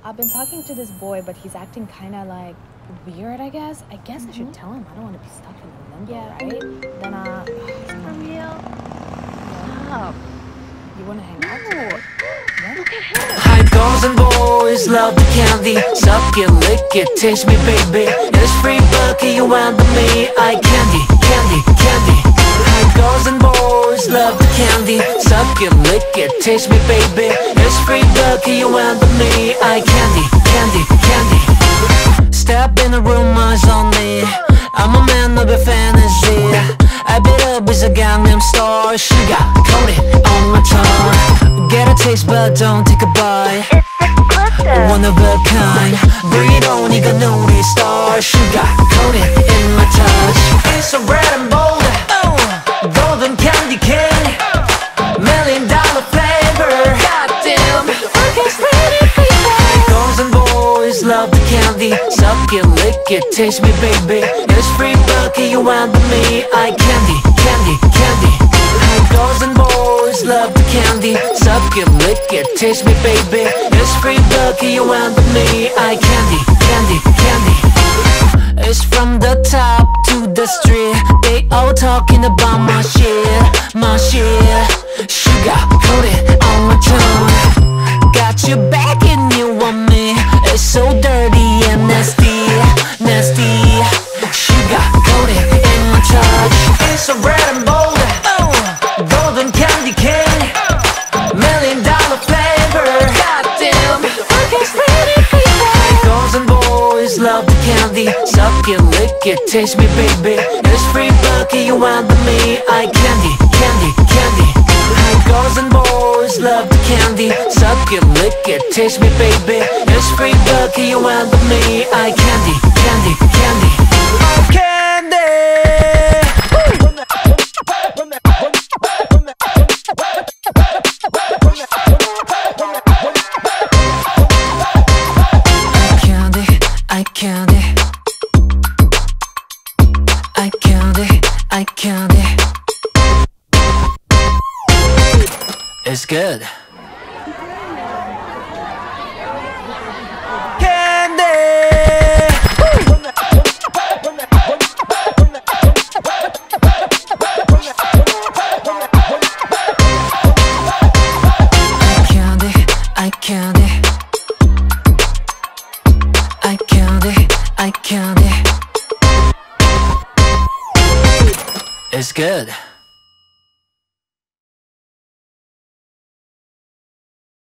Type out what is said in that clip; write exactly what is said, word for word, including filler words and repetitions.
I've been talking to this boy, but he's acting kind of like weird, I guess. I guess mm-hmm. I should tell him. I don't want to be stuck in the limbo, yeah. right? Then, uh... For real? Yeah. Stop. You want to hang out today? Hi, girls and boys, love the candy. Suck it, lick it, taste me, baby. It's free bucket, you want me. I candy, candy, candy. Hi, girls and boys, love the candy. Suck it, lick it, taste me, baby. It's free bucket, you want me. I candy, candy, candy. Step in the room, eyes on me. I'm a man of a fantasy. I beat up with a Gangnam Star. Sugar coated on my tongue. Get a taste but don't take a bite. One of a kind. Breathe on, you got no star. Sugar coated in my touch. It's so red and bold. Golden candy cane. Million dollar flavor. Goddamn, I can't stand it, baby. Girls and boys love the candy. Suck it, lick it, taste me, baby. It's free bucket, you want me. I candy, candy, candy. Girls and boys love the candy. Suck it, lick it, taste me, baby. It's free bucket, you want me. I candy, candy, candy. It's from the top to the street. They all talking about my shit, my shit. Sugar coated on my tongue. Got your back and you want me. It's so dirty and nasty, nasty. Sugar coated in my touch. It's so red and bold. Golden candy cane. Million dollar flavor. Goddamn, I can't stand it, baby. Girls and boys love the candy. Suck it, lick it, taste me, baby. It's free bucket, you want me. I candy, candy, candy. Girls and boys love the candy. Suck it, lick it, taste me, baby. It's free bucket, you want me. I candy, candy, candy. Candy. I candy. I candy. I candy. It's good. Candy. I candy. I candy. I candy. It's good.